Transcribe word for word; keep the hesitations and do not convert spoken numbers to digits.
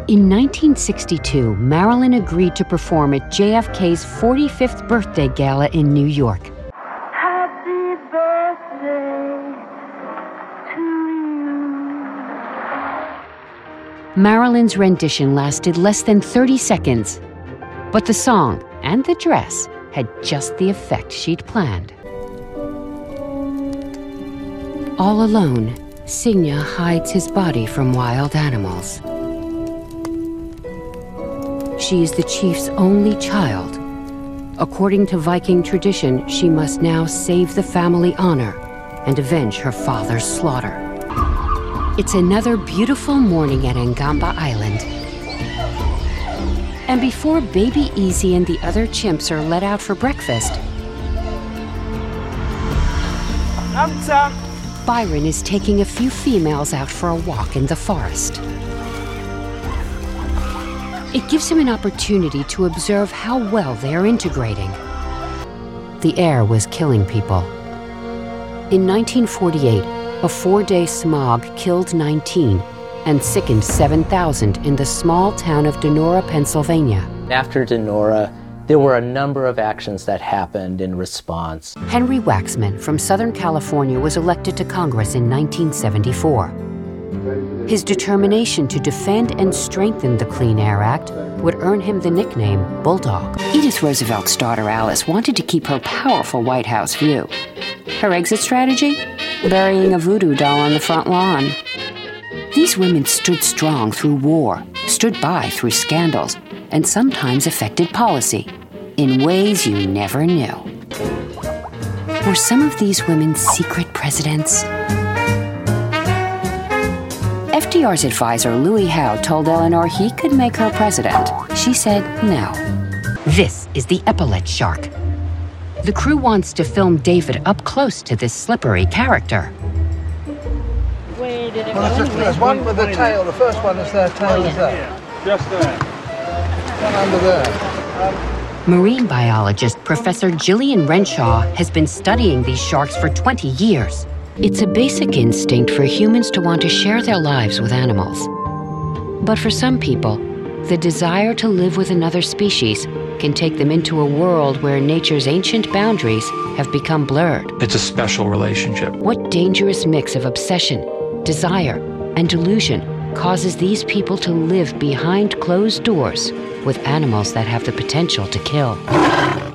In nineteen sixty-two, Marilyn agreed to perform at J F K's forty-fifth birthday gala in New York. Happy birthday to you. Marilyn's rendition lasted less than thirty seconds, but the song and the dress had just the effect she'd planned. All alone, Signa hides his body from wild animals. She is the chief's only child. According to Viking tradition, she must now save the family honor and avenge her father's slaughter. It's another beautiful morning at Ngamba Island. And before Baby Easy and the other chimps are let out for breakfast, Byron is taking a few females out for a walk in the forest. It gives him an opportunity to observe how well they are integrating. The air was killing people. In nineteen forty-eight, a four-day smog killed nineteen and sickened seven thousand in the small town of Donora, Pennsylvania. After Donora, there were a number of actions that happened in response. Henry Waxman from Southern California was elected to Congress in nineteen seventy-four. His determination to defend and strengthen the Clean Air Act would earn him the nickname Bulldog. Edith Roosevelt's daughter Alice wanted to keep her powerful White House view. Her exit strategy? Burying a voodoo doll on the front lawn. These women stood strong through war, stood by through scandals, and sometimes affected policy in ways you never knew. Were some of these women secret presidents? F D R's advisor, Louis Howe, told Eleanor he could make her president. She said no. This is the epaulette shark. The crew wants to film David up close to this slippery character. Where did it Well, go? there's, just, there's one with the tail. The first one is their tail. Is there? Just there. One under there. Marine biologist Professor Gillian Renshaw has been studying these sharks for twenty years. It's a basic instinct for humans to want to share their lives with animals. But for some people, the desire to live with another species can take them into a world where nature's ancient boundaries have become blurred. It's a special relationship. What dangerous mix of obsession, desire, and delusion causes these people to live behind closed doors with animals that have the potential to kill?